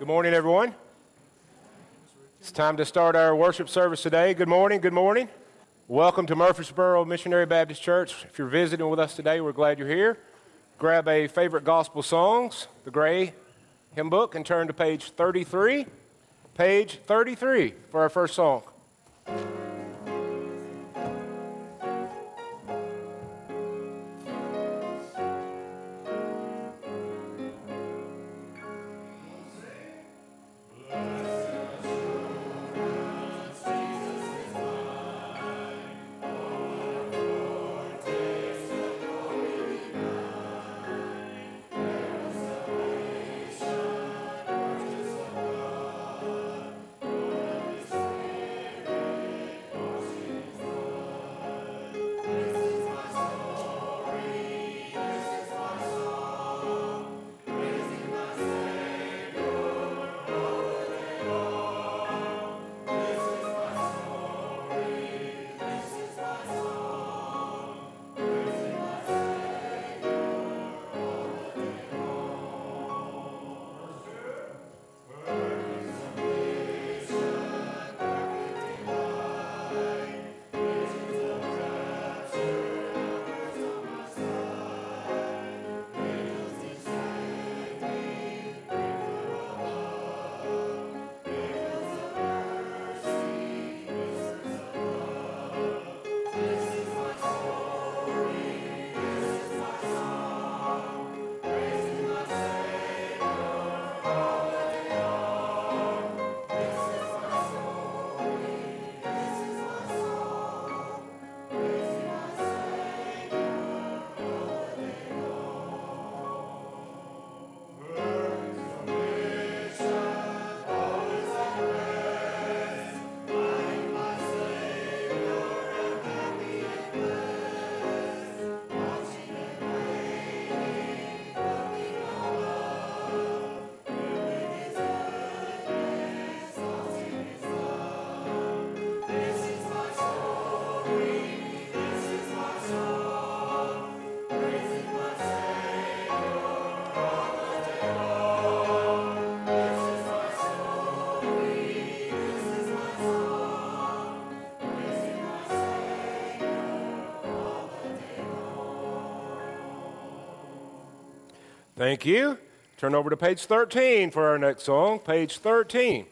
Good morning, everyone. It's time to start our worship service today. Good morning, good morning. Welcome to Murfreesboro Missionary Baptist Church. If you're visiting with us today, we're glad you're here. Grab a favorite gospel songs, the gray hymn book, and turn to page 33. Page 33 for our first song. Thank you. Turn over to page 13 for our next song, page 13.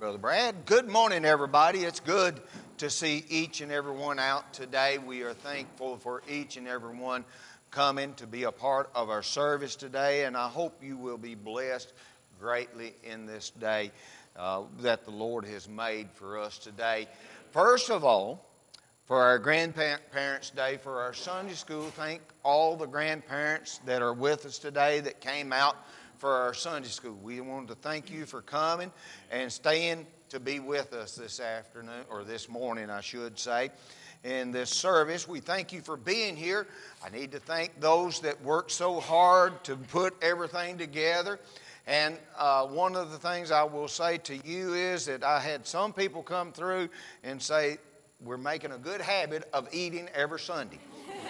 Brother Brad. Good morning, everybody. It's good to see each and every one out today. We are thankful for each and every one coming to be a part of our service today, and I hope you will be blessed greatly in this day that the Lord has made for us today. First of all, for our Grandparents' Day, for our Sunday school, thank all the grandparents that are with us today that came out for our Sunday school. We wanted to thank you for coming and staying to be with us this afternoon, or this morning, I should say, in this service. We thank you for being here. I need to thank those that worked so hard to put everything together. And one of the things I will say to you is that I had some people come through and say, we're making a good habit of eating every Sunday.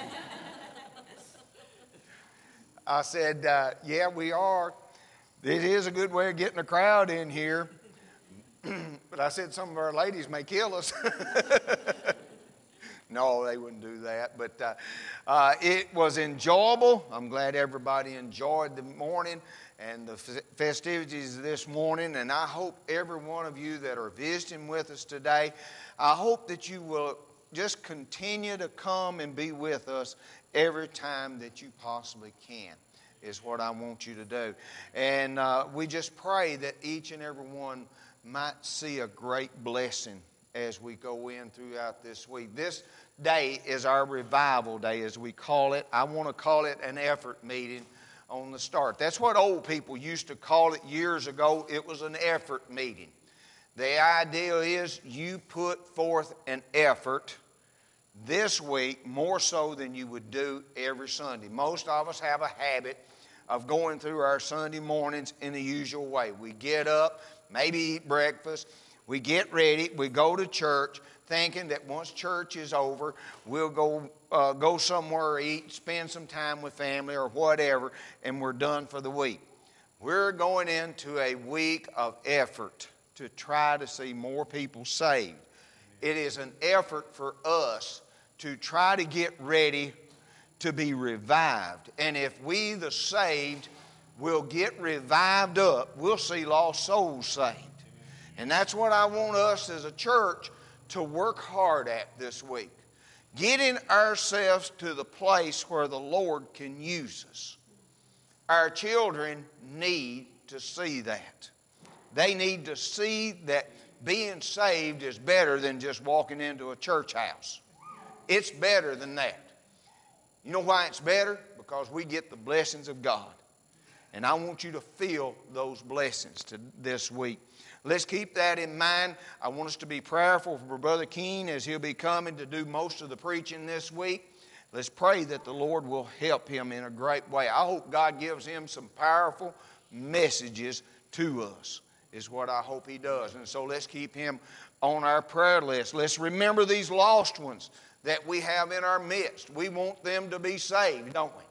I said, yeah, we are. It is a good way of getting a crowd in here. But I said some of our ladies may kill us. No, they wouldn't do that. But it was enjoyable. I'm glad everybody enjoyed the morning and the festivities this morning. And I hope every one of you that are visiting with us today, I hope that you will just continue to come and be with us every time that you possibly can, is what I want you to do. And we just pray that each and every one might see a great blessing as we go in throughout this week. This day is our revival day, as we call it. I want to call it an effort meeting on the start. That's what old people used to call it years ago. It was an effort meeting. The idea is you put forth an effort this week more so than you would do every Sunday. Most of us have a habit of going through our Sunday mornings in the usual way. We get up, maybe eat breakfast, we get ready, we go to church, thinking that once church is over, we'll go somewhere, eat, spend some time with family or whatever, and we're done for the week. We're going into a week of effort to try to see more people saved. It is an effort for us to try to get ready to be revived. And if we, the saved, will get revived up, we'll see lost souls saved. And that's what I want us as a church to work hard at this week. Getting ourselves to the place where the Lord can use us. Our children need to see that. They need to see that being saved is better than just walking into a church house. It's better than that. You know why it's better? Because we get the blessings of God. And I want you to feel those blessings this week. Let's keep that in mind. I want us to be prayerful for Brother Keene as he'll be coming to do most of the preaching this week. Let's pray that the Lord will help him in a great way. I hope God gives him some powerful messages to us, is what I hope he does. And so let's keep him on our prayer list. Let's remember these lost ones that we have in our midst. We want them to be saved, don't we?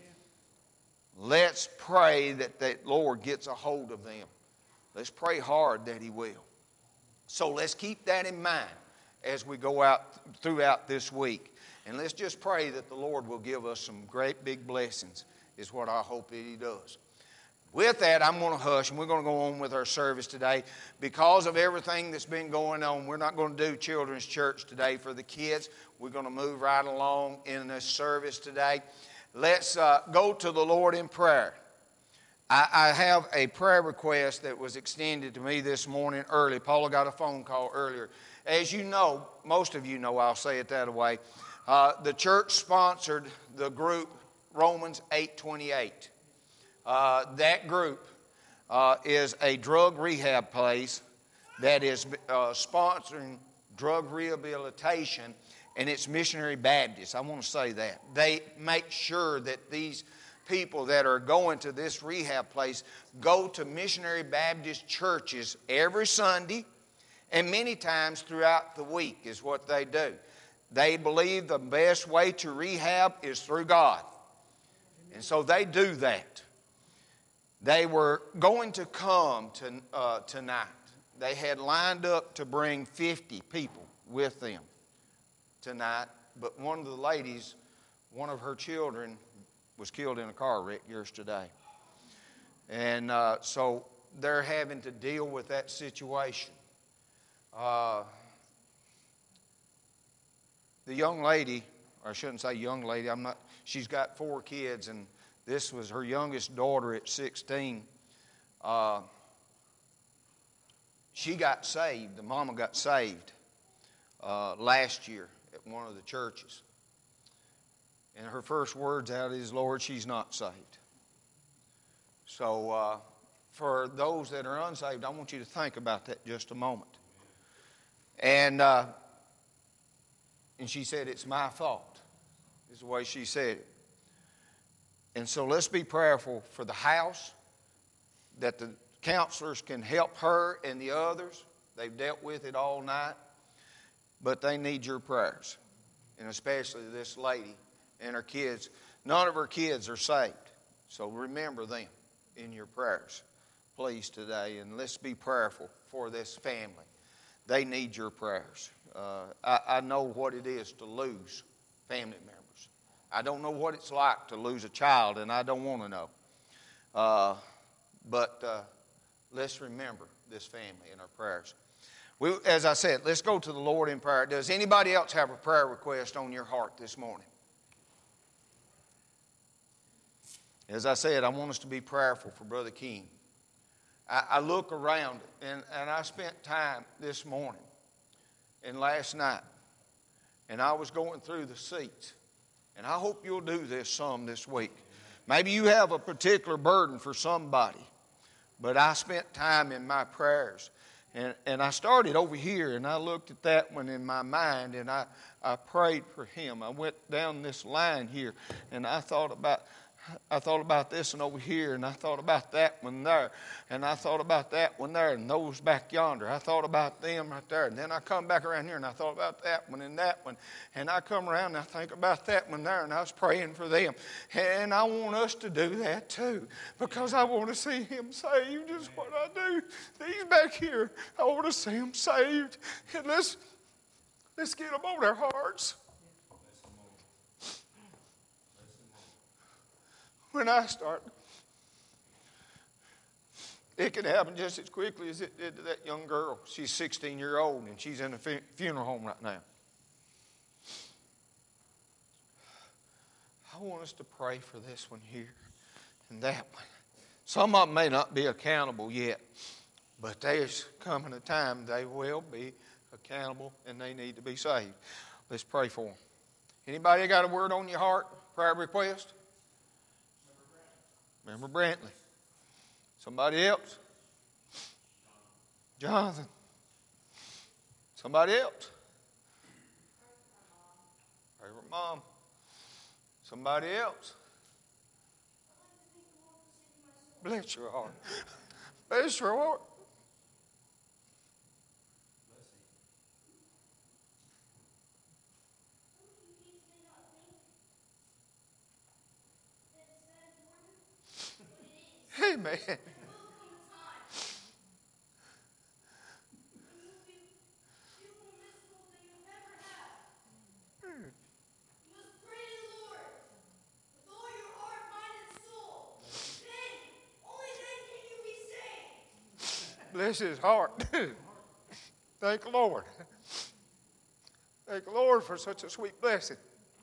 Let's pray that the Lord gets a hold of them. Let's pray hard that he will. So let's keep that in mind as we go out throughout this week. And let's just pray that the Lord will give us some great big blessings, is what I hope that he does. With that, I'm going to hush, and we're going to go on with our service today. Because of everything that's been going on, we're not going to do children's church today for the kids. We're going to move right along in this service today. Let's go to the Lord in prayer. I have a prayer request that was extended to me this morning early. Paula got a phone call earlier. As you know, most of you know, I'll say it that way, the church sponsored the group Romans 8:28. That group is a drug rehab place that is sponsoring drug rehabilitation, and it's Missionary Baptist. I want to say that. They make sure that these people that are going to this rehab place go to Missionary Baptist churches every Sunday and many times throughout the week is what they do. They believe the best way to rehab is through God. And so they do that. They were going to come tonight. They had lined up to bring 50 people with them tonight, but one of the ladies, one of her children, was killed in a car wreck yesterday. And so they're having to deal with that situation. The young lady, or I shouldn't say young lady, she's got 4 kids, and this was her youngest daughter at 16. She got saved. The mama got saved last year at one of the churches. And her first words out is, Lord, she's not saved. So for those that are unsaved, I want you to think about that just a moment. And she said, it's my fault, is the way she said it. And so let's be prayerful for the house, that the counselors can help her and the others. They've dealt with it all night, but they need your prayers, and especially this lady and her kids. None of her kids are saved, so remember them in your prayers, please, today. And let's be prayerful for this family. They need your prayers. I know what it is to lose family members. I don't know what it's like to lose a child, and I don't want to know. But let's remember this family in our prayers. As I said, let's go to the Lord in prayer. Does anybody else have a prayer request on your heart this morning? As I said, I want us to be prayerful for Brother King. I look around, and I spent time this morning and last night, and I was going through the seats. And I hope you'll do this some this week. Maybe you have a particular burden for somebody, but I spent time in my prayers. And I started over here, and I looked at that one in my mind, and I prayed for him. I went down this line here, and I thought about this one over here, and I thought about that one there, and I thought about that one there, and those back yonder. I thought about them right there, and then I come back around here, and I thought about that one and that one, and I come around and I think about that one there, and I was praying for them. And I want us to do that too, because I want to see him saved, just what I do. These back here, I want to see them saved, and let's get them on our hearts. When I start, it can happen just as quickly as it did to that young girl. She's 16 years old, and she's in a funeral home right now. I want us to pray for this one here and that one. Some of them may not be accountable yet, but there's coming a time they will be accountable, and they need to be saved. Let's pray for them. Anybody got a word on your heart? Prayer request? Remember Brantley. Somebody else? Jonathan. Somebody else? Pray for Mom. Somebody else? Bless your heart. Bless your heart. Amen. Bless his heart. Thank the Lord. Thank the Lord for such a sweet blessing.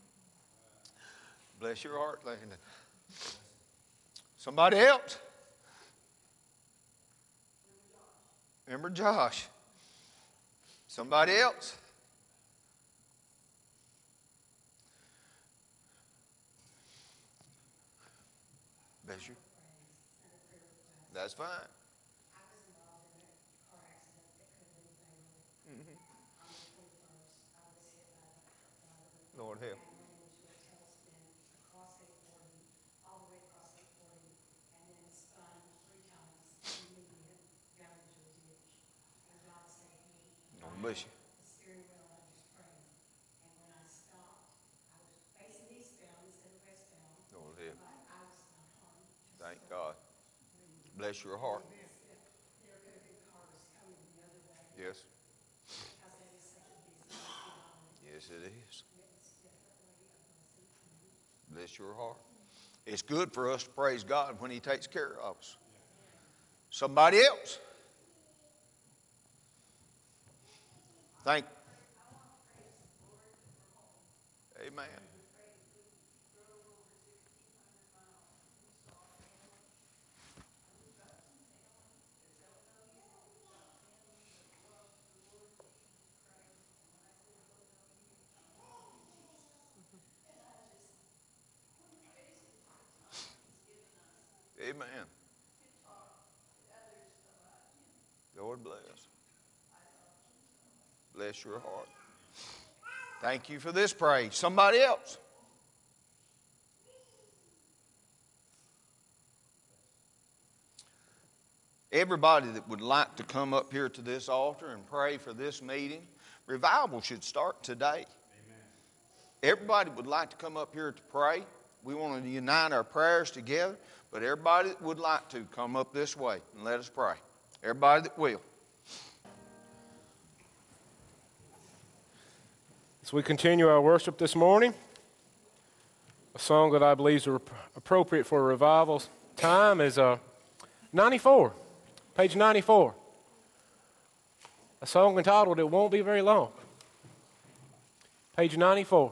Bless your heart, Landon. Somebody else? Remember Josh. Somebody else? Bless you. That's fine. Lord help. Bless you. Lord help. Thank God. Bless your heart. Yes. Yes, it is. Bless your heart. It's good for us to praise God when He takes care of us. Somebody else? Thank Amen. Amen. Lord bless. Bless your heart. Thank you for this praise. Somebody else. Everybody that would like to come up here to this altar and pray for this meeting, revival should start today. Amen. Everybody would like to come up here to pray. We want to unite our prayers together, but everybody that would like to come up this way and let us pray. Everybody that will. As we continue our worship this morning, a song that I believe is appropriate for a revival time is 94, page 94. A song entitled, "It Won't Be Very Long." Page 94.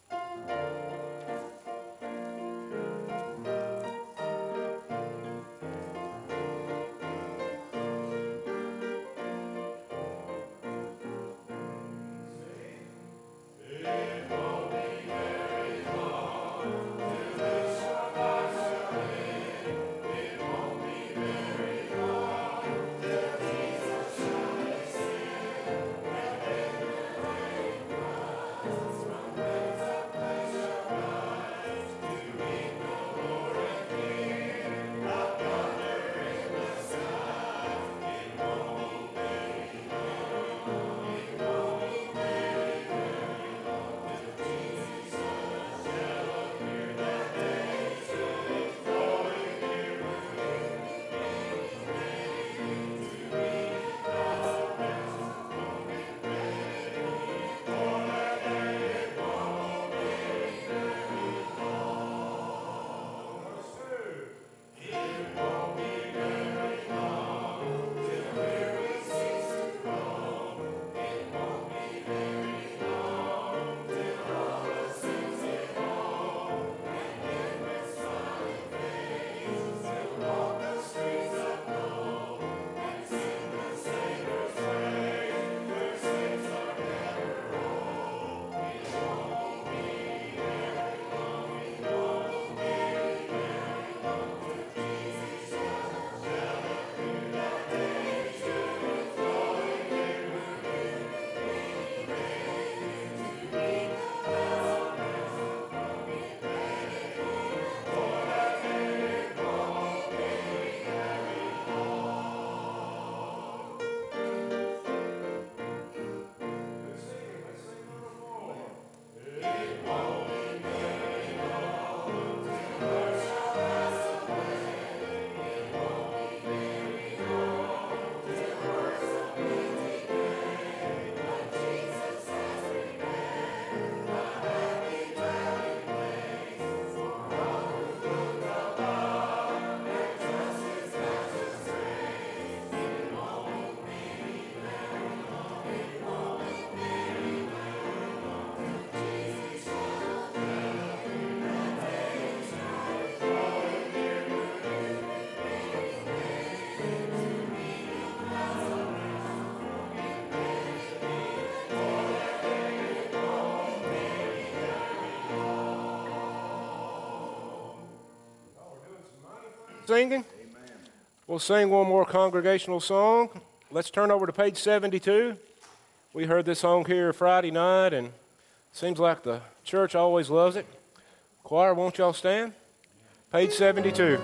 Singing. Amen. We'll sing one more congregational song. Let's turn over to page 72. We heard this song here Friday night, and it seems like the church always loves it. Choir, won't y'all stand? Page 72.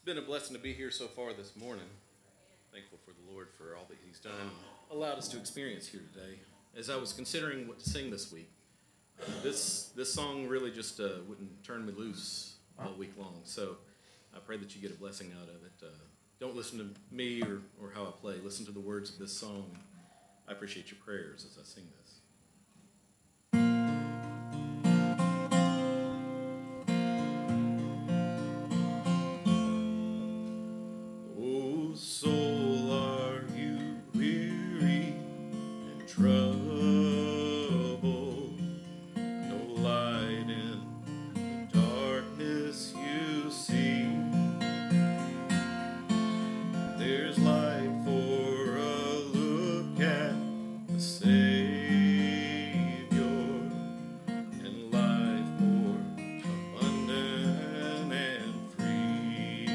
been a blessing to be here so far this morning. Thankful for the Lord for all that He's done and allowed us to experience here today. As I was considering what to sing this week, this song really just wouldn't turn me loose all week long. So I pray that you get a blessing out of it. Don't listen to me or how I play. Listen to the words of this song. I appreciate your prayers as I sing this. Oh, soul, are you weary and troubled? No light in the darkness you see. There's light for a look at the Savior, and life more abundant and free.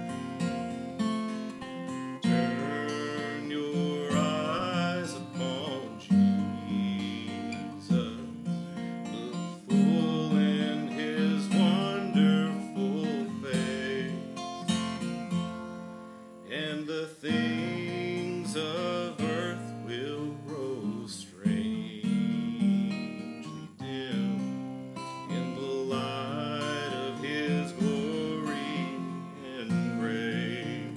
Turn your eyes upon Jesus. Look full in His wonderful face, and the things of earth will grow strangely dim in the light of His glory and grace.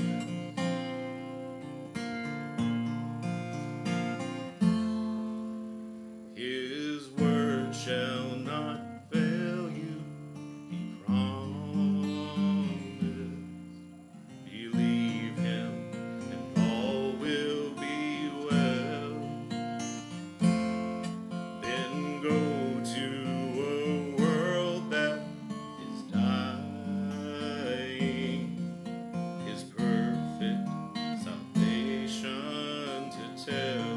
His word shall not fail you, He promised. Believe Him, and all will be well. Then go to a world that is dying, His perfect salvation to tell.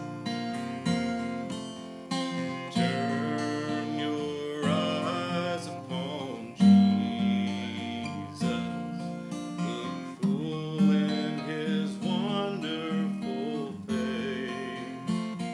Turn your eyes upon Jesus. Look full in His wonderful face,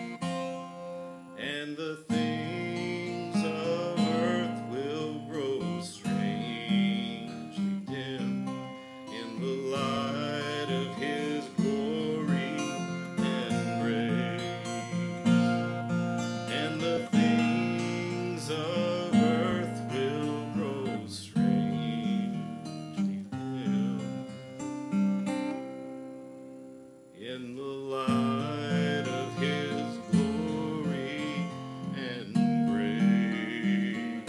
and the things of earth will grow strangely dim in the light of His glory and grace. And the things of earth will grow strangely dim in the light of His glory and grace.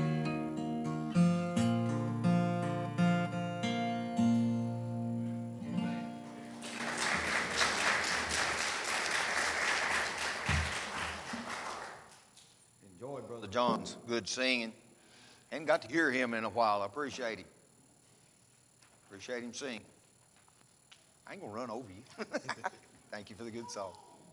Enjoyed Brother John's good singing. Hadn't got to hear him in a while. I appreciate him. Appreciate him singing. I ain't going to run over you. Thank you for the good song.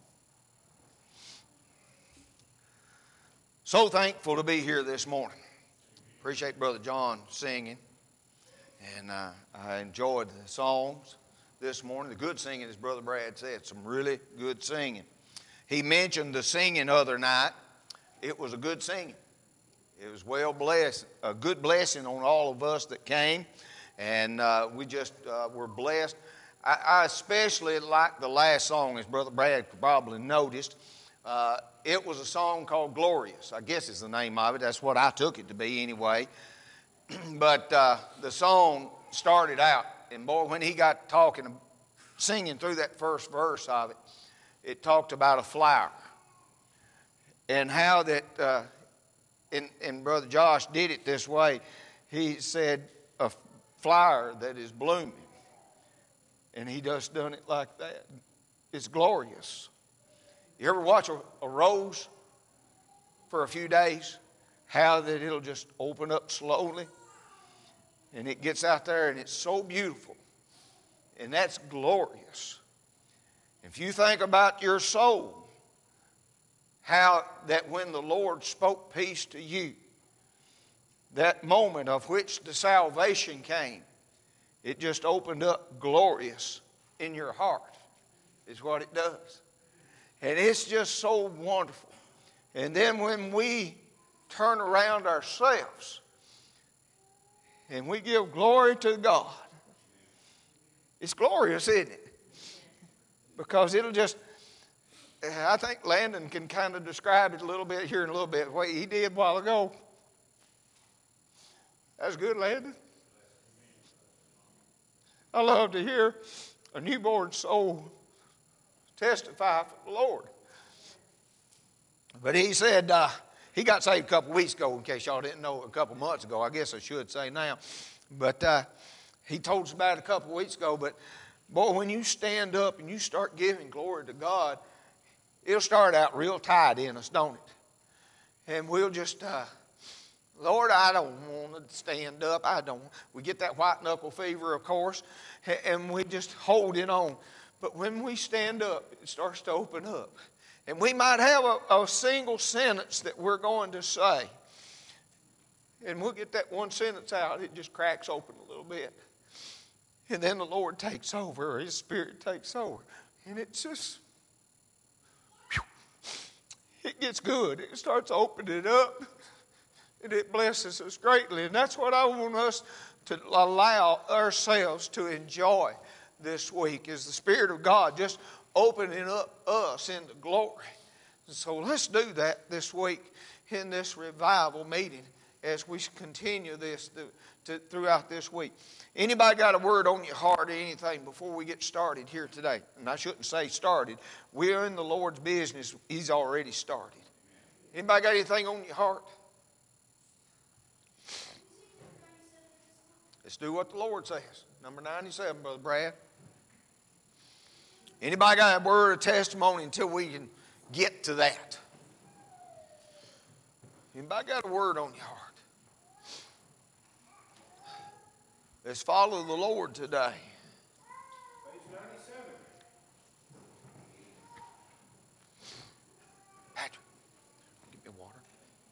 So thankful to be here this morning. Appreciate Brother John singing. And I enjoyed the songs this morning. The good singing, as Brother Brad said, some really good singing. He mentioned the singing other night. It was a good singing. It was well blessed, a good blessing on all of us that came. And we just were blessed. I especially like the last song, as Brother Brad probably noticed. It was a song called Glorious. I guess is the name of it. That's what I took it to be anyway. But the song started out, and boy, when he got talking, singing through that first verse of it, it talked about a flower. And how that, and Brother Josh did it this way. He said, a flower that is blooming. And he just done it like that. It's glorious. You ever watch a rose for a few days? How that it'll just open up slowly. And it gets out there and it's so beautiful. And that's glorious. If you think about your soul, how that when the Lord spoke peace to you, that moment of which the salvation came, it just opened up glorious in your heart, is what it does. And it's just so wonderful. And then when we turn around ourselves and we give glory to God, It's glorious, isn't it? Because it'll just, I think Landon can kind of describe it a little bit here in a little bit, what he did a while ago. That's good, Landon. I love to hear a newborn soul testify for the Lord. But he said, he got saved a couple weeks ago, in case y'all didn't know, a couple months ago. I guess I should say now. But he told us about it a couple weeks ago. But, boy, when you stand up and you start giving glory to God, it'll start out real tight in us, don't it? And we'll just, Lord, I don't want to stand up. We get that white knuckle fever, of course, and we just hold it on. But when we stand up, it starts to open up. And we might have a single sentence that we're going to say. And we'll get that one sentence out. It just cracks open a little bit. And then the Lord takes over, or His Spirit takes over. And it's just, it gets good. It starts opening up. And it blesses us greatly. And that's what I want us to allow ourselves to enjoy this week, is the Spirit of God just opening up us into glory. And so let's do that this week in this revival meeting as we continue this throughout this week. Anybody got a word on your heart or anything before we get started here today? And I shouldn't say started. We're in the Lord's business. He's already started. Anybody got anything on your heart? Let's do what the Lord says. Number 97, Brother Brad. Anybody got a word of testimony until we can get to that? Anybody got a word on your heart? Let's follow the Lord today. Page 97. Patrick, give me water.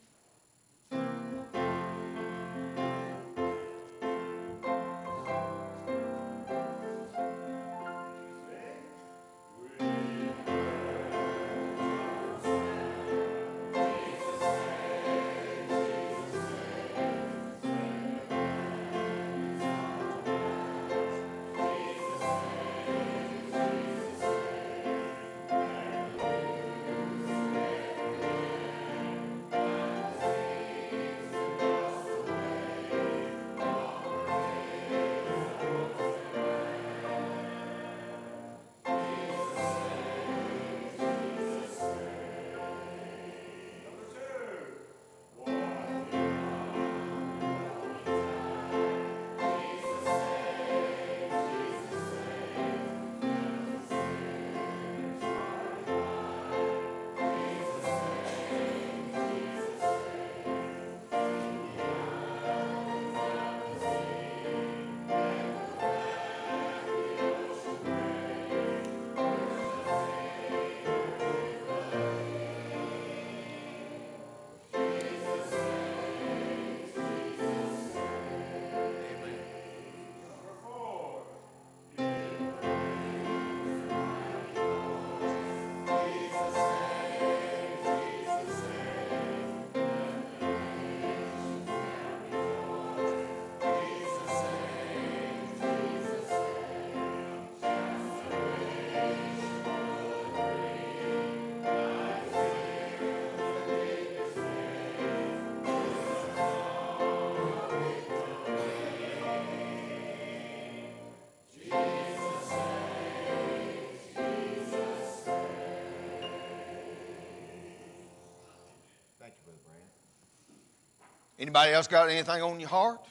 Anybody else got anything on your heart?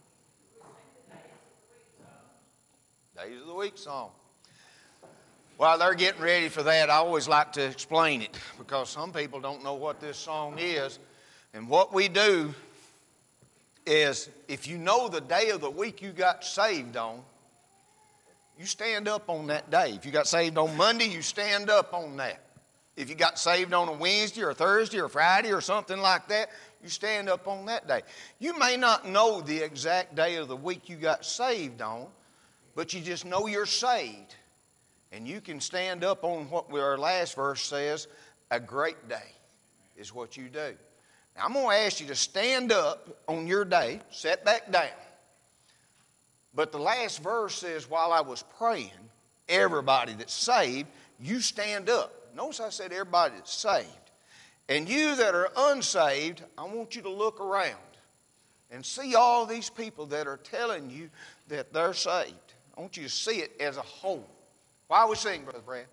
Days of the Week song. While they're getting ready for that, I always like to explain it because some people don't know what this song is. And what we do is, if you know the day of the week you got saved on, you stand up on that day. If you got saved on Monday, you stand up on that. If you got saved on a Wednesday or Thursday or Friday or something like that, you stand up on that day. You may not know the exact day of the week you got saved on, but you just know you're saved. And you can stand up on what our last verse says, a great day is what you do. Now, I'm going to ask you to stand up on your day, sit back down. But the last verse says, while I was praying, everybody that's saved, you stand up. Notice I said everybody that's saved. And you that are unsaved, I want you to look around and see all these people that are telling you that they're saved. I want you to see it as a whole. Why are we singing, Brother Brad?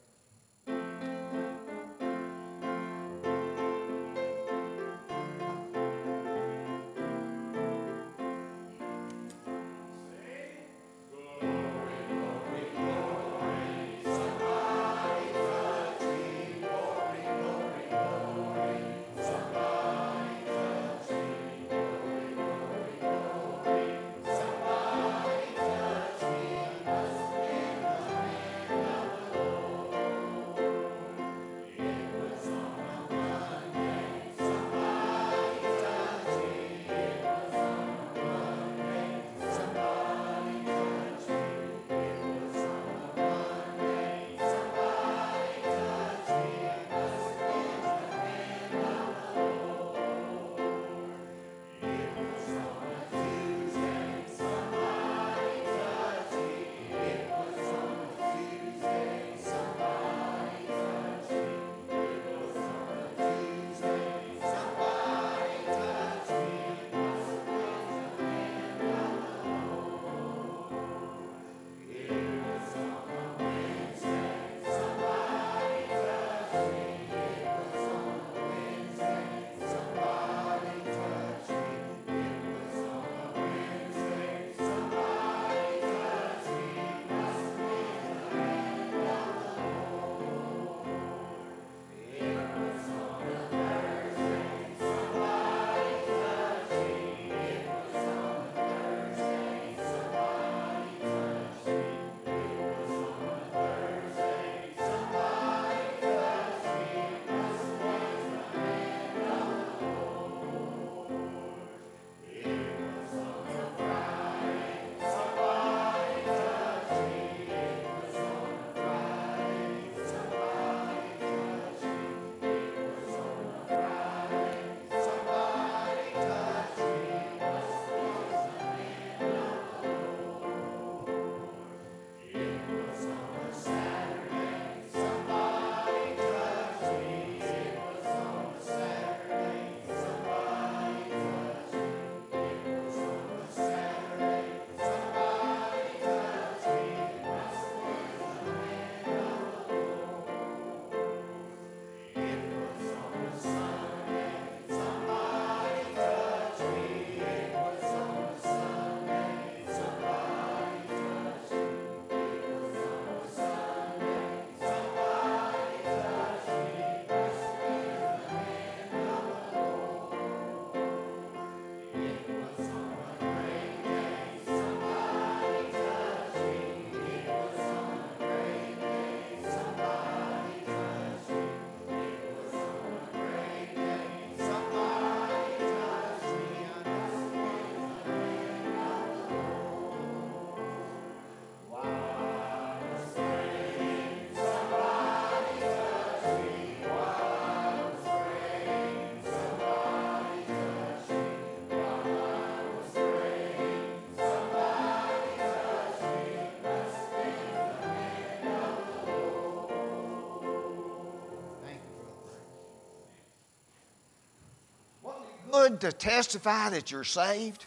Good to testify that you're saved.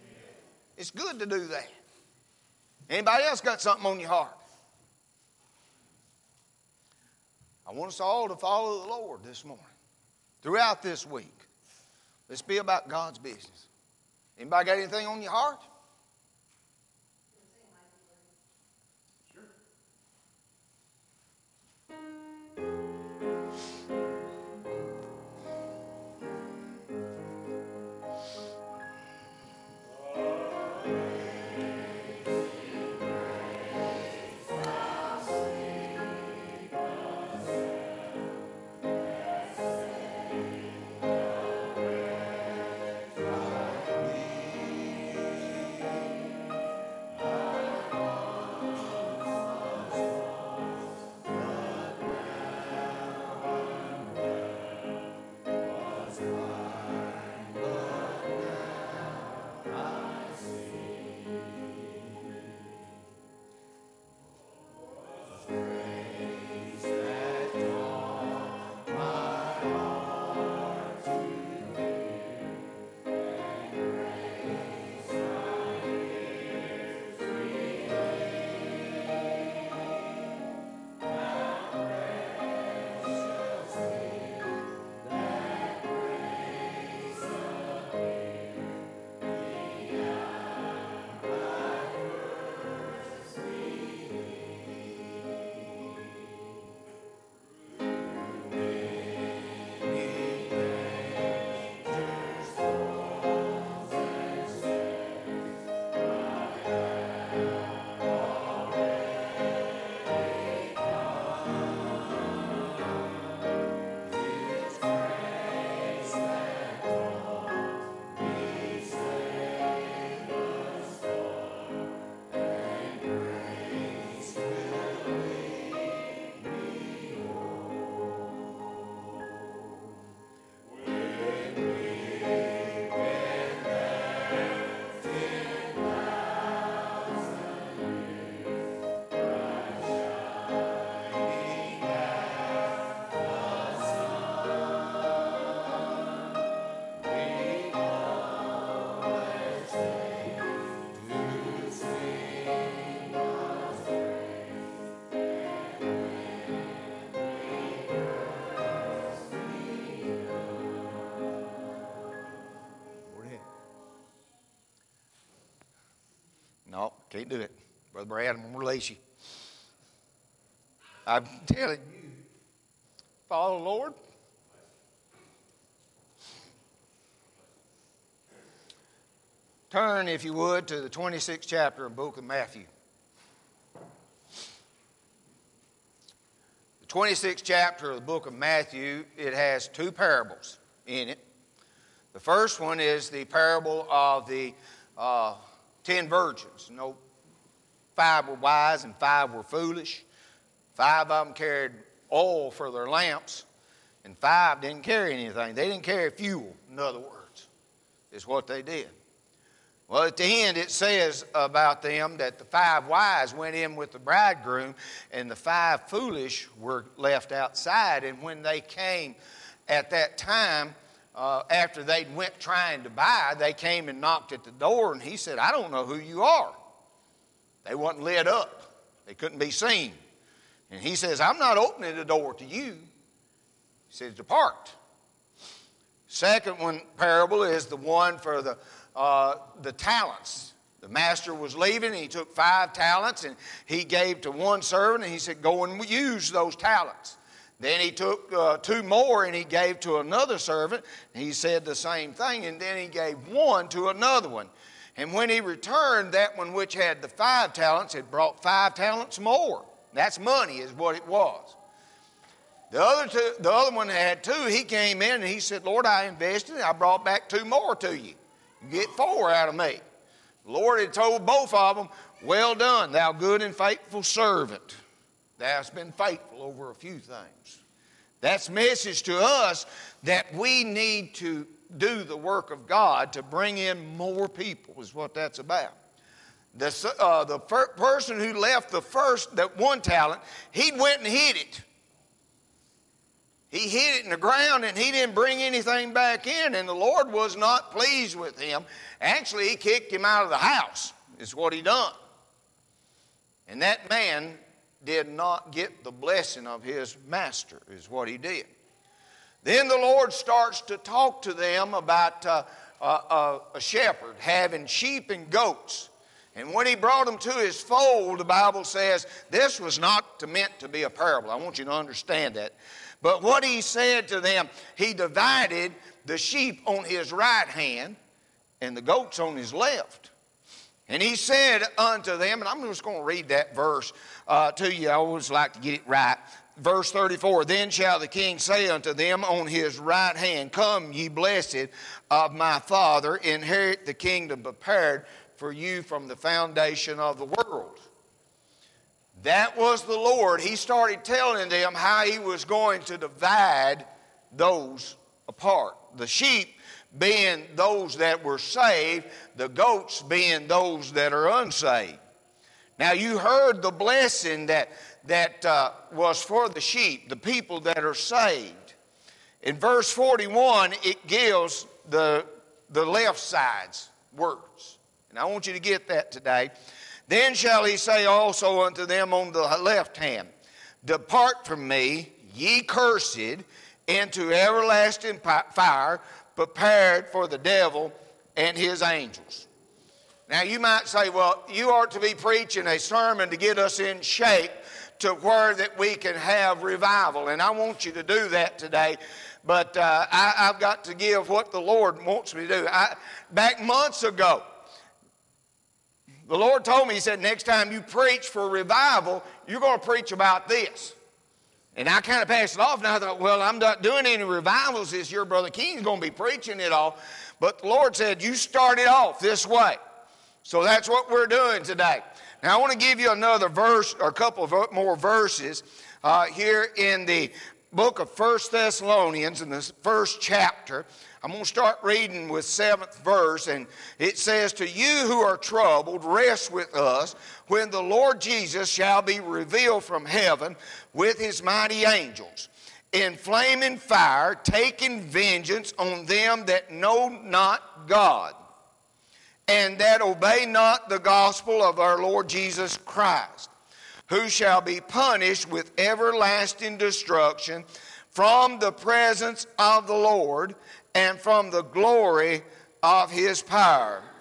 It's good to do that. Anybody else got something on your heart? I want us all to follow the Lord this morning, throughout this week. Let's be about God's business. Anybody got anything on your heart? Can't do it. Brother Brad, I'm going to release you. I'm telling you, follow the Lord. Turn, if you would, to the 26th chapter of the book of Matthew. The 26th chapter of the book of Matthew, it has two parables in it. The first one is the parable of the 10 virgins. You know, 5 were wise and 5 were foolish. 5 of them carried oil for their lamps, and 5 didn't carry anything. They didn't carry fuel, in other words, is what they did. Well, at the end, it says about them that the 5 wise went in with the bridegroom, and the 5 foolish were left outside. And when they came at that time, after they went trying to buy, they came and knocked at the door, and he said, I don't know who you are. They wasn't lit up. They couldn't be seen. And he says, I'm not opening the door to you. He says, depart. Second one parable is the one for the talents. The master was leaving, and he took 5 talents, and he gave to one servant, and he said, go and use those talents. Then he took 2 more, and he gave to another servant, and he said the same thing, and then he gave 1 to another one. And when he returned, that one which had the 5 talents had brought 5 talents more. That's money is what it was. The other one had 2. He came in, and he said, Lord, I invested, and I brought back 2 more to you. You get 4 out of me. The Lord had told both of them, well done, thou good and faithful servant. Thou hast been faithful over a few things. That's message to us that we need to do the work of God to bring in more people is what that's about. The person who left that 1 talent, he went and hid it. He hid it in the ground, and he didn't bring anything back in, and the Lord was not pleased with him. Actually, he kicked him out of the house, is what he done. And that man did not get the blessing of his master, is what he did. Then the Lord starts to talk to them about a shepherd having sheep and goats. And when he brought them to his fold, the Bible says this was not meant to be a parable. I want you to understand that. But what he said to them, he divided the sheep on his right hand and the goats on his left. And he said unto them, and I'm just going to read that verse to you. I always like to get it right. Verse 34, then shall the king say unto them on his right hand, come, ye blessed of my Father, inherit the kingdom prepared for you from the foundation of the world. That was the Lord. He started telling them how he was going to divide those apart. The sheep being those that were saved, the goats being those that are unsaved. Now you heard the blessing that was for the sheep, the people that are saved. In verse 41, it gives the left side's words. And I want you to get that today. Then shall he say also unto them on the left hand, depart from me, ye cursed, into everlasting fire, prepared for the devil and his angels. Now you might say, well, you ought to be preaching a sermon to get us in shape to where that we can have revival. And I want you to do that today. But I've got to give what the Lord wants me to do. Back months ago, the Lord told me, he said, next time you preach for revival, you're going to preach about this. And I kind of passed it off, and I thought, well, I'm not doing any revivals this year. Brother King's going to be preaching it all. But the Lord said, you start it off this way. So that's what we're doing today. Now, I want to give you another verse, or a couple of more verses here in the book of 1 Thessalonians, in the first chapter. I'm going to start reading with 7th verse, and it says, to you who are troubled, rest with us when the Lord Jesus shall be revealed from heaven with his mighty angels, in flaming fire, taking vengeance on them that know not God, and that obey not the gospel of our Lord Jesus Christ, who shall be punished with everlasting destruction from the presence of the Lord and from the glory of his power,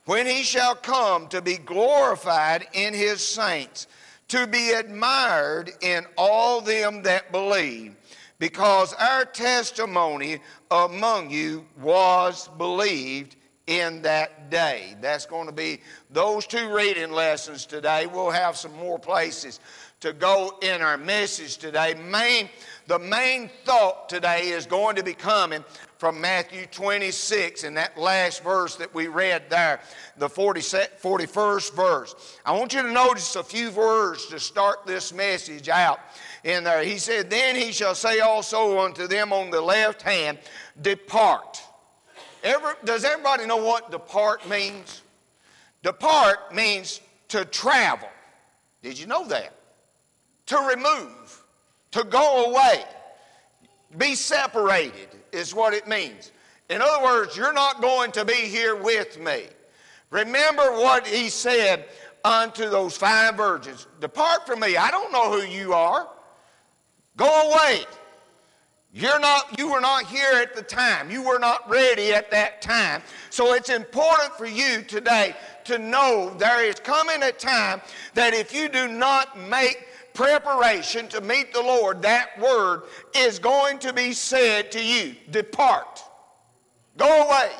when he shall come to be glorified in his saints, to be admired in all them that believe, because our testimony among you was believed in that day. That's going to be those two reading lessons today. We'll have some more places to go in our message today. The main thought today is going to be coming from Matthew 26 in that last verse that we read there, the 41st verse. I want you to notice a few words to start this message out in there. He said, then he shall say also unto them on the left hand, depart. Does everybody know what depart means? Depart means to travel. Did you know that? To remove, to go away, be separated is what it means. In other words, you're not going to be here with me. Remember what he said unto those 5 virgins. Depart from me. I don't know who you are. Go away. You were not here at the time. You were not ready at that time. So it's important for you today to know there is coming a time that if you do not make preparation to meet the Lord, that word is going to be said to you. Depart. Go away.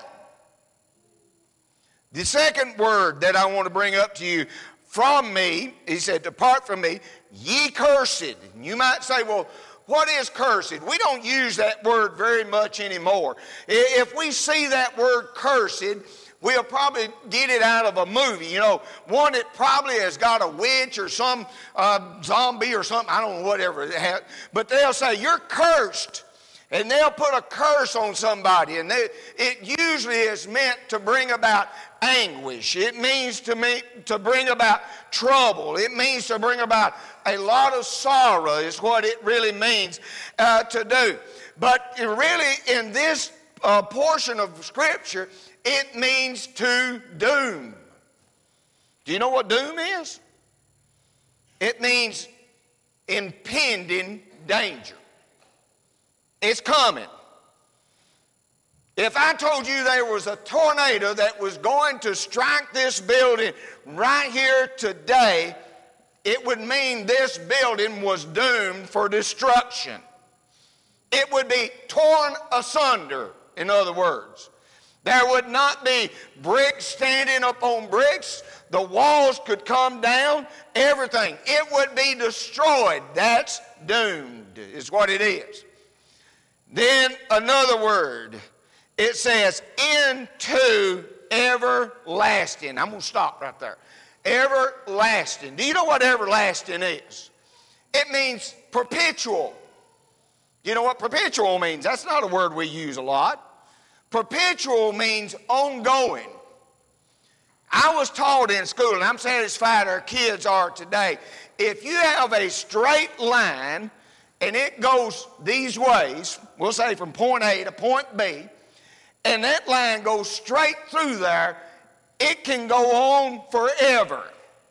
The second word that I want to bring up to you, from me, he said, depart from me, ye cursed. And you might say, well, what is cursed? We don't use that word very much anymore. If we see that word cursed, we'll probably get it out of a movie. You know, one that probably has got a witch or some zombie or something. I don't know, whatever it has. But they'll say, you're cursed. And they'll put a curse on somebody. And it usually is meant to bring about anguish. It means to bring about trouble. It means to bring about a lot of sorrow is what it really means to do. But really in this portion of Scripture, it means to doom. Do you know what doom is? It means impending danger. It's coming. If I told you there was a tornado that was going to strike this building right here today, it would mean this building was doomed for destruction. It would be torn asunder, in other words. There would not be bricks standing upon bricks. The walls could come down, everything. It would be destroyed. That's doomed, is what it is. Then another word, it says, into everlasting. I'm going to stop right there. Everlasting. Do you know what everlasting is? It means perpetual. Do you know what perpetual means? That's not a word we use a lot. Perpetual means ongoing. I was taught in school, and I'm satisfied our kids are today, if you have a straight line and it goes these ways, we'll say from point A to point B, and that line goes straight through there, it can go on forever.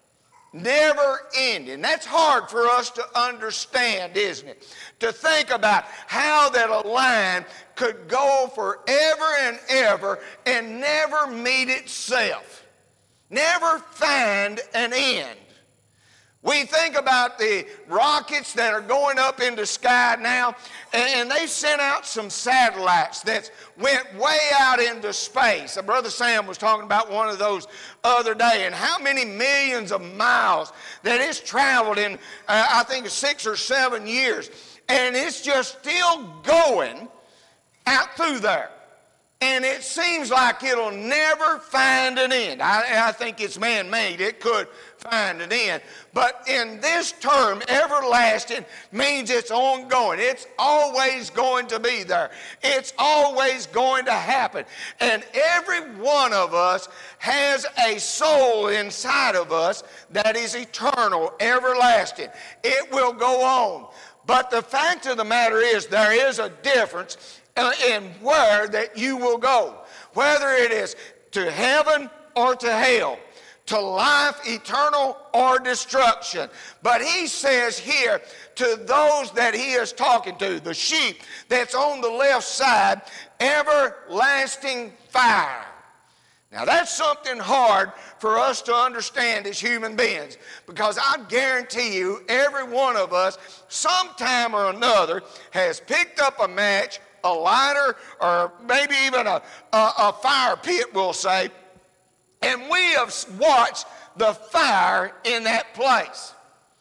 Never ending. That's hard for us to understand, isn't it? To think about how that a line could go forever and ever and never meet itself. Never find an end. We think about the rockets that are going up into the sky now, and they sent out some satellites that went way out into space. Brother Sam was talking about one of those other day, and how many millions of miles that it's traveled in, I think 6 or 7 years, and it's just still going out through there. And it seems like it'll never find an end. I think it's man-made. It could find an end. But in this term, everlasting means it's ongoing. It's always going to be there. It's always going to happen. And every one of us has a soul inside of us that is eternal, everlasting. It will go on. But the fact of the matter is there is a difference in where that you will go, whether it is to heaven or to hell, to life eternal or destruction. But he says here to those that he is talking to, the sheep that's on the left side, everlasting fire. Now that's something hard for us to understand as human beings, because I guarantee you every one of us sometime or another has picked up a match, a lighter, or maybe even a fire pit, we'll say, and we have watched the fire in that place.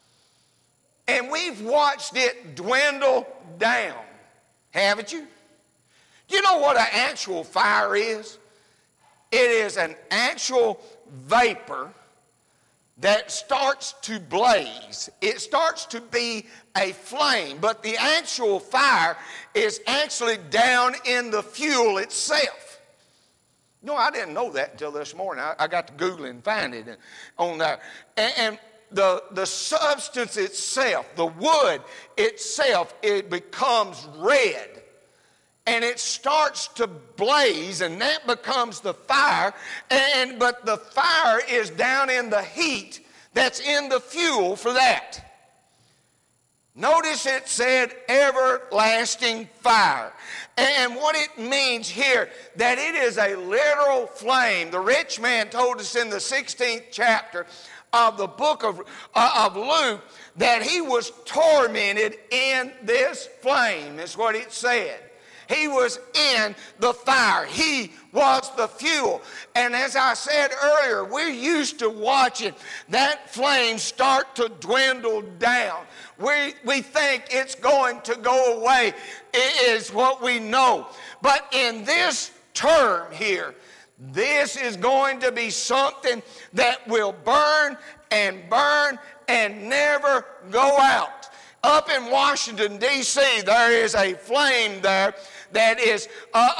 And we've watched it dwindle down, haven't you? Do you know what an actual fire is? It is an actual vapor that starts to blaze. It starts to be a flame, but the actual fire is actually down in the fuel itself. No, I didn't know that until this morning. I got to Google it and find it on there. And the substance itself, the wood itself, it becomes red. And it starts to blaze, and that becomes the fire. But the fire is down in the heat that's in the fuel for that. Notice it said everlasting fire. And what it means here, that it is a literal flame. The rich man told us in the 16th chapter of the book of Luke that he was tormented in this flame, is what it said. He was in the fire. He was the fuel. And as I said earlier, we're used to watching that flame start to dwindle down. We think it's going to go away, is what we know. But in this term here, this is going to be something that will burn and never go out. Up in Washington, D.C., there is a flame there that is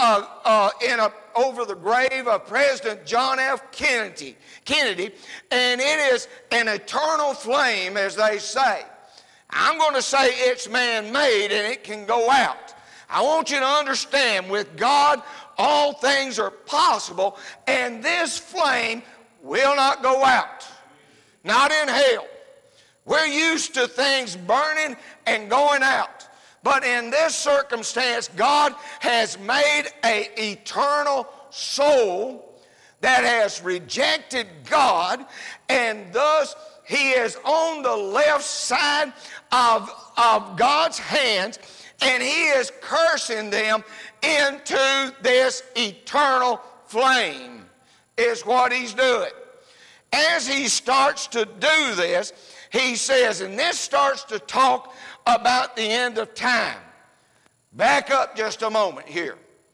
over the grave of President John F. Kennedy, and it is an eternal flame, as they say. I'm going to say it's man-made and it can go out. I want you to understand, with God, all things are possible, and this flame will not go out. Not in hell. We're used to things burning and going out. But in this circumstance, God has made an eternal soul that has rejected God, and thus he is on the left side of God's hands, and he is cursing them into this eternal flame, is what he's doing. As he starts to do this, he says, and this starts to talk about the end of time. Back up just a moment here.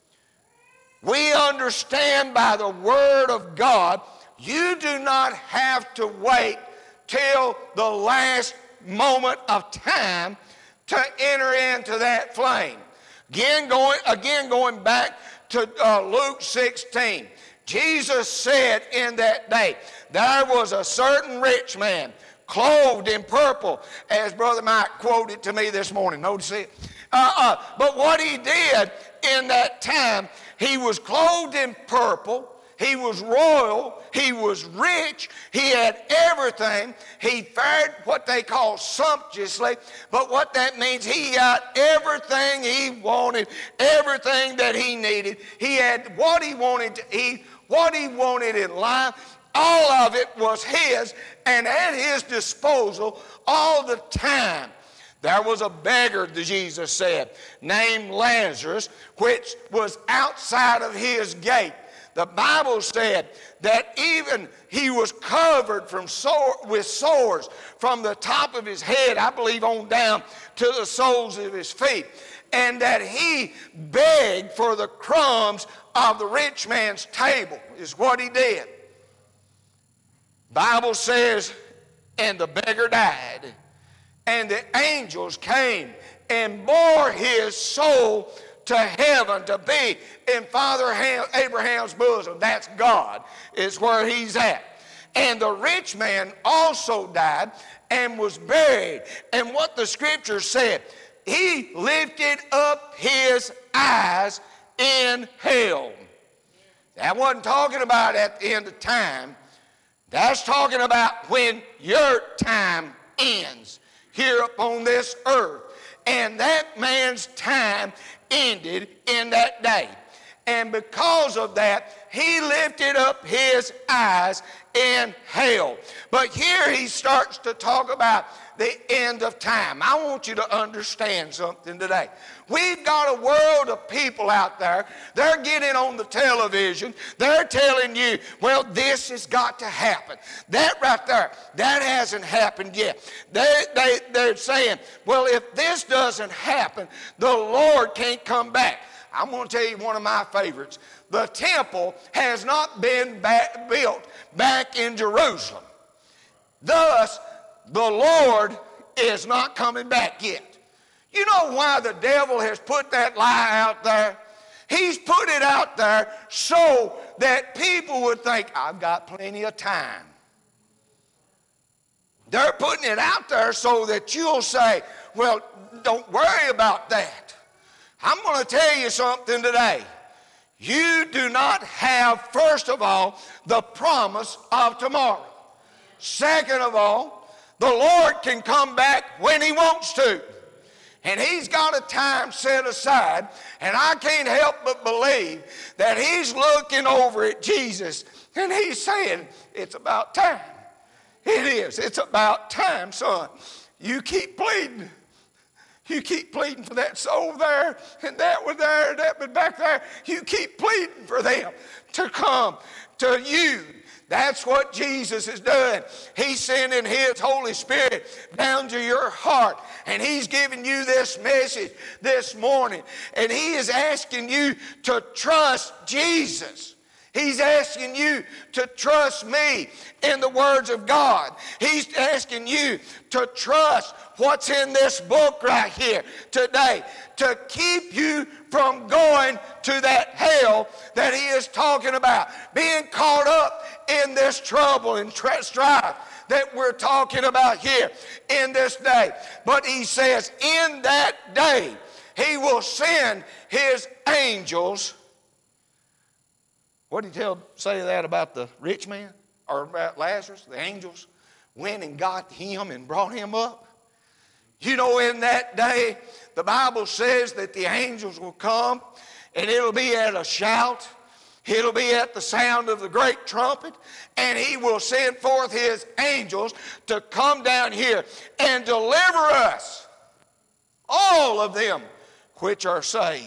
We understand by the Word of God, you do not have to wait till the last moment of time to enter into that flame. Again, going back to Luke 16. Jesus said in that day, there was a certain rich man clothed in purple, as Brother Mike quoted to me this morning. Notice it. But what he did in that time, he was clothed in purple, he was royal, he was rich, he had everything. He fared what they call sumptuously, but what that means, he got everything he wanted, everything that he needed. He had what he wanted to eat, what he wanted in life. All of it was his and at his disposal all the time. There was a beggar, Jesus said, named Lazarus, which was outside of his gate. The Bible said that even he was covered with sores from the top of his head, I believe, on down to the soles of his feet, and that he begged for the crumbs of the rich man's table, is what he did. Bible says, and the beggar died, and the angels came and bore his soul to heaven to be in Father Abraham's bosom. That's God, is where he's at. And the rich man also died and was buried. And what the scripture said, he lifted up his eyes in hell. That wasn't talking about at the end of time. That's talking about when your time ends here upon this earth. And that man's time ended in that day. And because of that, he lifted up his eyes in hell. But here he starts to talk about the end of time. I want you to understand something today. We've got a world of people out there. They're getting on the television. They're telling you, well, this has got to happen. That right there, that hasn't happened yet. They're saying, well, if this doesn't happen, the Lord can't come back. I'm going to tell you one of my favorites. The temple has not been built back in Jerusalem. Thus, the Lord is not coming back yet. You know why the devil has put that lie out there? He's put it out there so that people would think, I've got plenty of time. They're putting it out there so that you'll say, well, don't worry about that. I'm going to tell you something today. You do not have, first of all, the promise of tomorrow. Second of all, the Lord can come back when he wants to. And he's got a time set aside, and I can't help but believe that he's looking over at Jesus, and he's saying, it's about time. It is. It's about time, son. You keep pleading. You keep pleading for that soul there, and that one there, and that one back there. You keep pleading for them to come to you. That's what Jesus is doing. He's sending his Holy Spirit down to your heart, and he's giving you this message this morning, and he is asking you to trust Jesus. He's asking you to trust me in the words of God. He's asking you to trust what's in this book right here today to keep you from going to that hell that he is talking about, being caught up in this trouble and strife that we're talking about here in this day. But he says in that day he will send his angels. What did he say that about the rich man or about Lazarus? The angels went and got him and brought him up. You know, in that day, the Bible says that the angels will come, and it'll be at a shout. It'll be at the sound of the great trumpet, and he will send forth his angels to come down here and deliver us, all of them which are saved.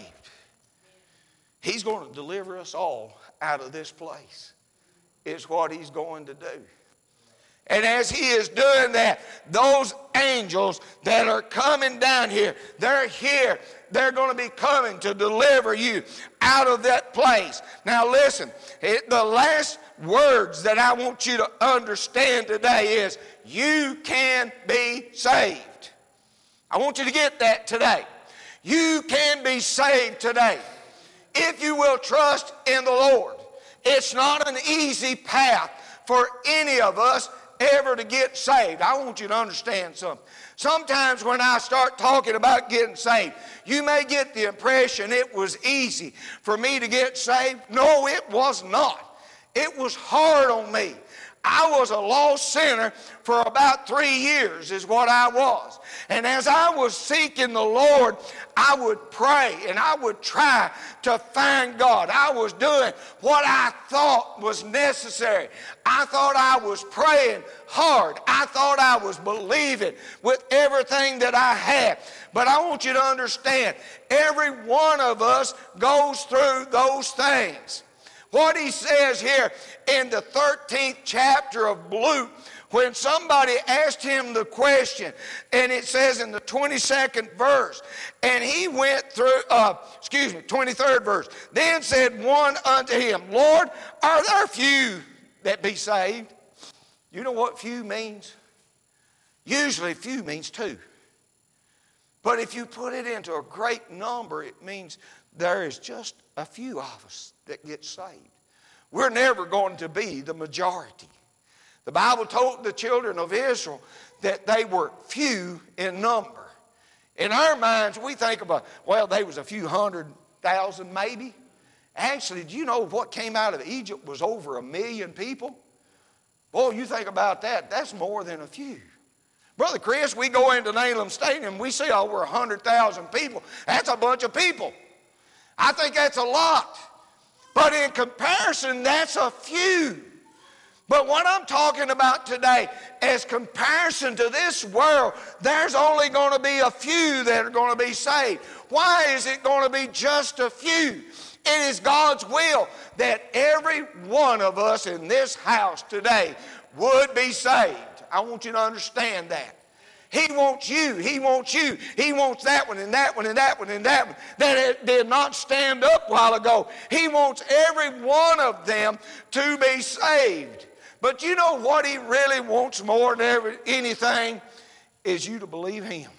He's going to deliver us all out of this place, is what he's going to do. And as he is doing that, those angels that are coming down here, they're here. They're going to be coming to deliver you out of that place. Now listen, the last words that I want you to understand today is, you can be saved. I want you to get that today. You can be saved today if you will trust in the Lord. It's not an easy path for any of us ever to get saved. I want you to understand something. Sometimes when I start talking about getting saved, you may get the impression it was easy for me to get saved. No, it was not. It was hard on me. I was a lost sinner for about 3 years is what I was. And as I was seeking the Lord, I would pray and I would try to find God. I was doing what I thought was necessary. I thought I was praying hard. I thought I was believing with everything that I had. But I want you to understand, every one of us goes through those things. What he says here in the 13th chapter of Luke, when somebody asked him the question, and it says in the 22nd verse, and he went through, 23rd verse, then said one unto him, Lord, are there few that be saved? You know what few means? Usually few means two. But if you put it into a great number, it means there is just a few of us that get saved. We're never going to be the majority. The Bible told the children of Israel that they were few in number. In our minds, we think about, well, they was a few 100,000 maybe. Actually, do you know what came out of Egypt was over 1 million people? Boy, you think about that, that's more than a few. Brother Chris, we go into Neyland Stadium, we see over 100,000 people. That's a bunch of people. I think that's a lot. But in comparison, that's a few. But what I'm talking about today, as comparison to this world, there's only going to be a few that are going to be saved. Why is it going to be just a few? It is God's will that every one of us in this house today would be saved. I want you to understand that. He wants you. He wants you. He wants that one and that one and that one and that one that did not stand up a while ago. He wants every one of them to be saved. But you know what he really wants more than anything is you to believe him.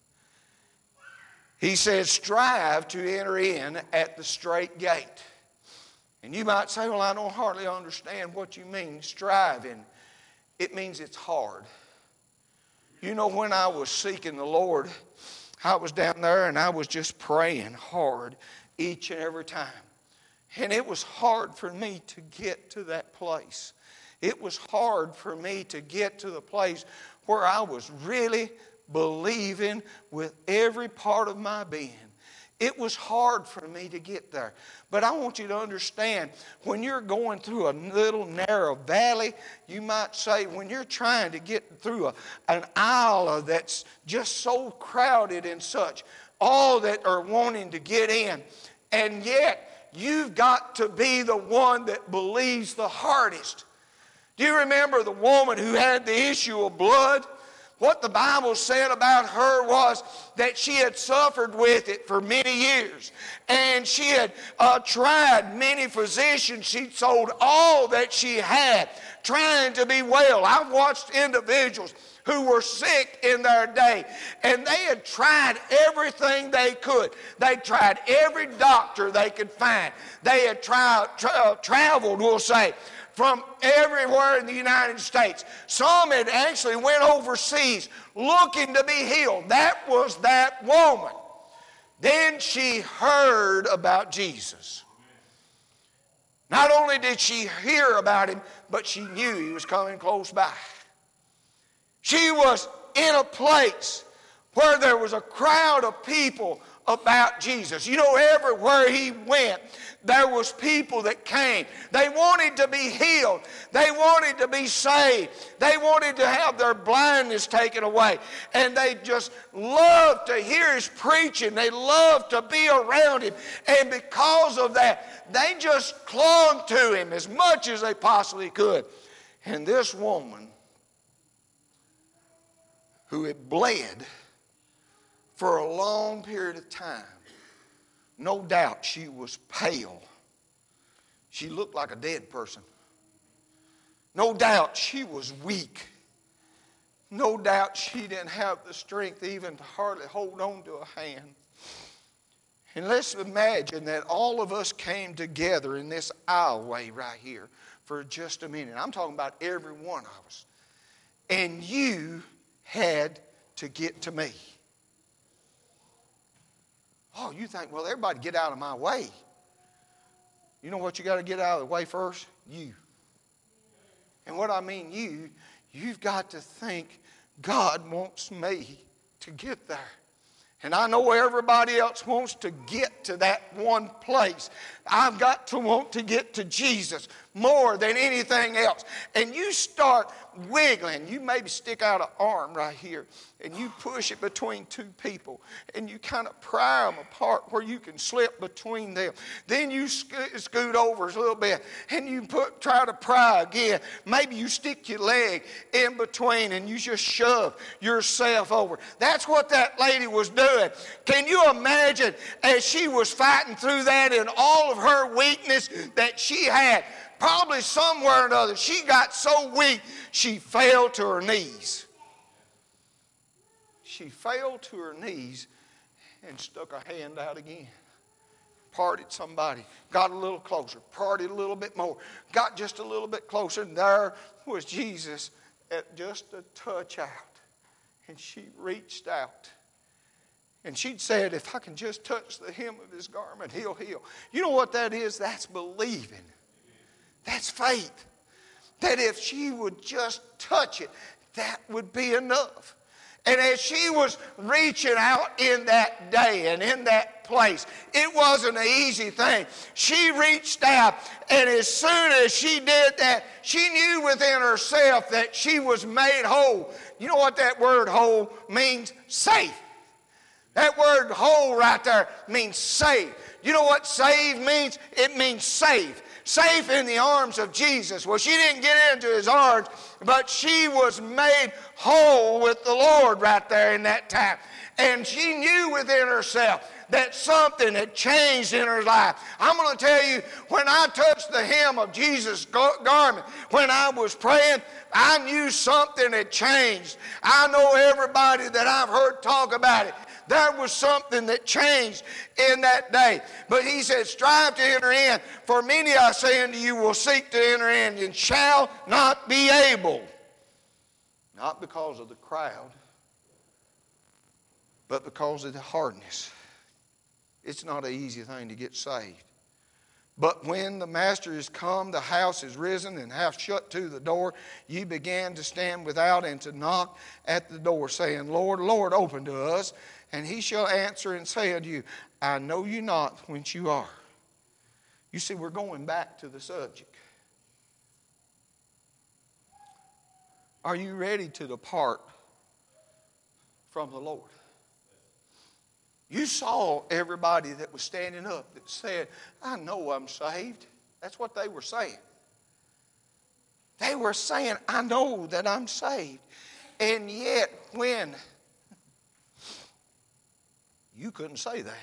He says, strive to enter in at the straight gate. And you might say, well, I don't hardly understand what you mean, striving. It means it's hard. You know, when I was seeking the Lord, I was down there and I was just praying hard each and every time. And it was hard for me to get to that place. It was hard for me to get to the place where I was really believing with every part of my being. It was hard for me to get there. But I want you to understand, when you're going through a little narrow valley, you might say, when you're trying to get through an aisle that's just so crowded and such, all that are wanting to get in, and yet you've got to be the one that believes the hardest. Do you remember the woman who had the issue of blood? What the Bible said about her was that she had suffered with it for many years. And she had tried many physicians. She'd sold all that she had trying to be well. I've watched individuals who were sick in their day, and they had tried everything they could. They tried every doctor they could find. They had traveled, we'll say, from everywhere in the United States. Some had actually went overseas looking to be healed. That was that woman. Then she heard about Jesus. Not only did she hear about him, but she knew he was coming close by. She was in a place where there was a crowd of people about Jesus. You know, everywhere he went, there was people that came. They wanted to be healed. They wanted to be saved. They wanted to have their blindness taken away. And they just loved to hear his preaching. They loved to be around him. And because of that, they just clung to him as much as they possibly could. And this woman, who had bled for a long period of time, no doubt she was pale. She looked like a dead person. No doubt she was weak. No doubt she didn't have the strength even to hardly hold on to a hand. And let's imagine that all of us came together in this aisleway right here for just a minute. I'm talking about every one of us. And you had to get to me. Oh, you think, well, everybody get out of my way. You know what you got to get out of the way first? You. And what I mean you've got to think God wants me to get there. And I know everybody else wants to get to that one place. I've got to want to get to Jesus more than anything else. And you start wiggling. You maybe stick out an arm right here and you push it between two people and you kind of pry them apart where you can slip between them. Then you scoot over a little bit and you try to pry again. Maybe you stick your leg in between and you just shove yourself over. That's what that lady was doing. Can you imagine as she was fighting through that in all of her weakness that she had? Probably somewhere or another, she got so weak, she fell to her knees. She fell to her knees and stuck her hand out again. Parted somebody, got a little closer, parted a little bit more, got just a little bit closer, and there was Jesus at just a touch out. And she reached out. And she'd said, if I can just touch the hem of his garment, he'll heal. You know what that is? That's believing. That's faith. That if she would just touch it, that would be enough. And as she was reaching out in that day and in that place, it wasn't an easy thing. She reached out, and as soon as she did that, she knew within herself that she was made whole. You know what that word whole means? Safe. That word whole right there means safe. You know what save means? It means safe. Safe in the arms of Jesus. Well, she didn't get into his arms, but she was made whole with the Lord right there in that time. And she knew within herself that something had changed in her life. I'm going to tell you, when I touched the hem of Jesus' garment, when I was praying, I knew something had changed. I know everybody that I've heard talk about it. There was something that changed in that day. But he said, strive to enter in. For many, I say unto you, will seek to enter in and shall not be able. Not because of the crowd, but because of the hardness. It's not an easy thing to get saved. But when the master is come, the house is risen, and hath shut to the door, ye began to stand without and to knock at the door, saying, Lord, Lord, open to us. And he shall answer and say unto you, I know you not whence you are. You see, we're going back to the subject. Are you ready to depart from the Lord? You saw everybody that was standing up that said, I know I'm saved. That's what they were saying. They were saying, I know that I'm saved. And yet, when you couldn't say that.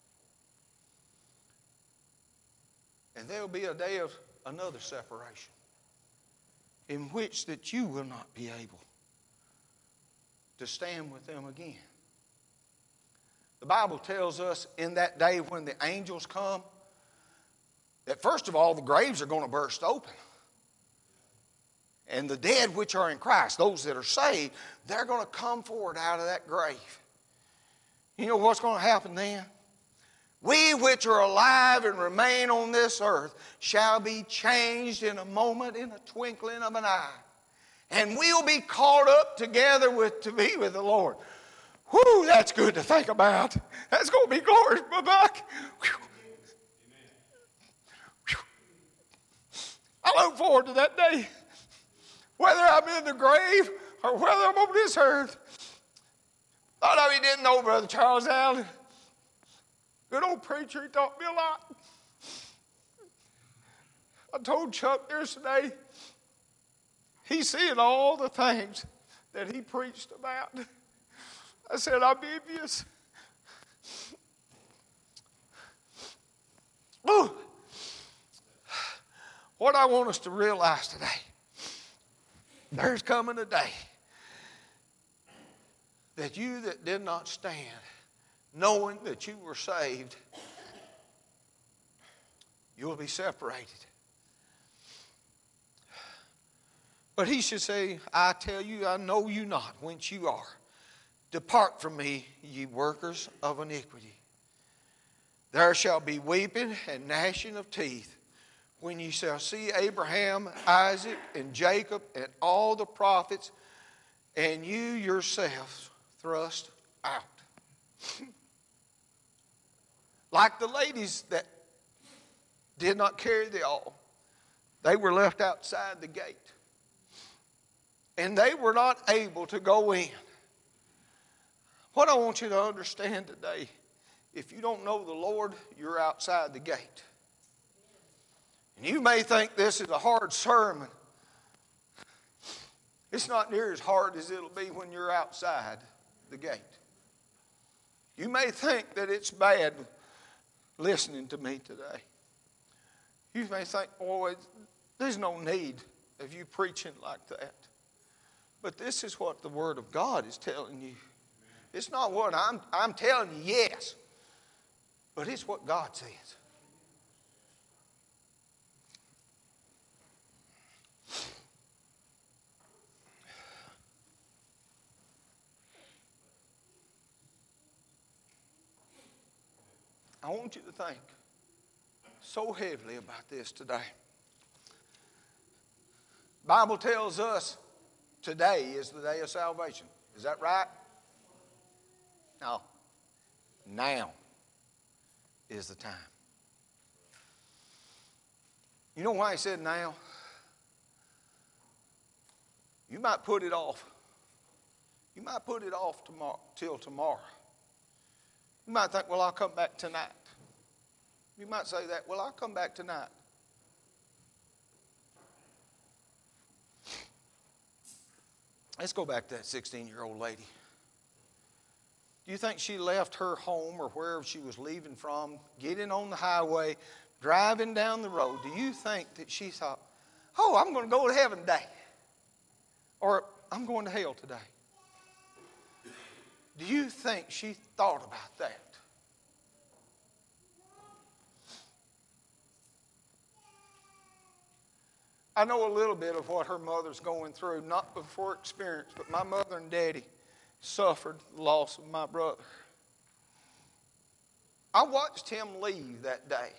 And there will be a day of another separation in which that you will not be able to stand with them again. The Bible tells us in that day when the angels come that first of all the graves are going to burst open. And the dead which are in Christ, those that are saved, they're going to come forward out of that grave. You know what's going to happen then? We which are alive and remain on this earth shall be changed in a moment, in a twinkling of an eye. And we'll be caught up together to be with the Lord. Whew, that's good to think about. That's going to be glorious, my buck. I look forward to that day. Whether I'm in the grave or whether I'm on this earth. A lot of you didn't know Brother Charles Allen. Good old preacher, he taught me a lot. I told Chuck yesterday, he's seeing all the things that he preached about. I said, I'm envious. Ooh. What I want us to realize today, there's coming a day that you that did not stand, knowing that you were saved, you'll be separated. But he should say, I tell you, I know you not whence you are. Depart from me, ye workers of iniquity. There shall be weeping and gnashing of teeth when ye shall see Abraham, Isaac, and Jacob, and all the prophets, and you yourselves thrust out. Like the ladies that did not carry the awl, they were left outside the gate. And they were not able to go in. What I want you to understand today, if you don't know the Lord, you're outside the gate. And you may think this is a hard sermon. It's not near as hard as it'll be when you're outside the gate. You may think that it's bad listening to me today. You may think, boy, there's no need of you preaching like that. But this is what the Word of God is telling you. It's not what I'm telling you, yes. But it's what God says. I want you to think so heavily about this today. The Bible tells us today is the day of salvation. Is that right? No. Now is the time. You know why he said now? You might put it off. You might put it off till tomorrow. You might think, well, I'll come back tonight. You might say that, well, I'll come back tonight. Let's go back to that 16-year-old lady. Do you think she left her home or wherever she was leaving from, getting on the highway, driving down the road? Do you think that she thought, oh, I'm going to go to heaven today? Or I'm going to hell today? Do you think she thought about that? I know a little bit of what her mother's going through, not before experience, but my mother and daddy suffered the loss of my brother. I watched him leave that day.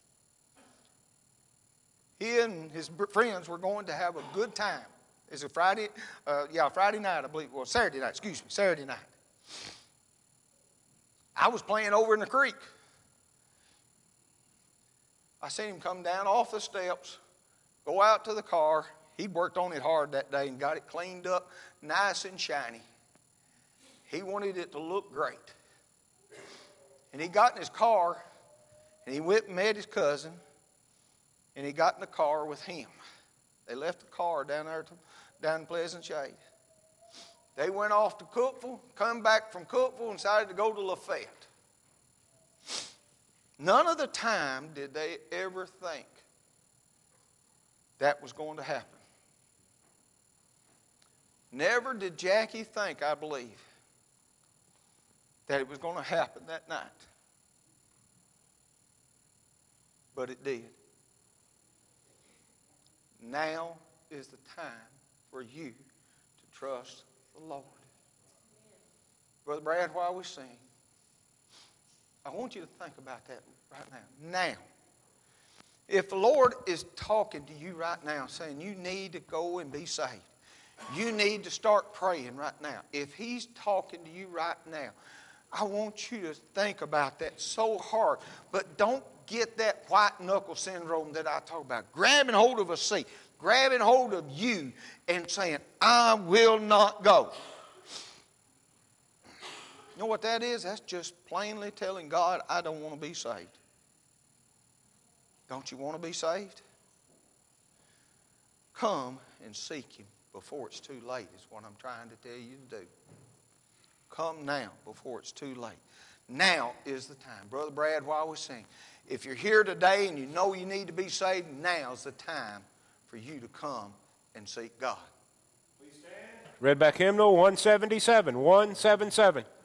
He and his friends were going to have a good time. It's a Friday night, I believe. Well, Saturday night, Saturday night. I was playing over in the creek. I seen him come down off the steps, go out to the car. He'd worked on it hard that day and got it cleaned up nice and shiny. He wanted it to look great. And he got in his car, and he went and met his cousin, and he got in the car with him. They left the car down there down in Pleasant Shade. They went off to Cookeville, come back from Cookeville, and decided to go to Lafayette. None of the time did they ever think that was going to happen. Never did Jackie think, I believe, that it was going to happen that night. But it did. Now is the time for you to trust the Lord. Brother Brad, while we sing, I want you to think about that right now. Now, if the Lord is talking to you right now, saying you need to go and be saved, you need to start praying right now. If He's talking to you right now, I want you to think about that so hard. But don't get that white knuckle syndrome that I talk about. Grabbing hold of a seat, grabbing hold of you and saying, I will not go. You know what that is? That's just plainly telling God, I don't want to be saved. Don't you want to be saved? Come and seek Him before it's too late is what I'm trying to tell you to do. Come now before it's too late. Now is the time. Brother Brad, while we sing, if you're here today and you know you need to be saved, now's the time for you to come and seek God. Please stand. Redback Hymnal 177, 177.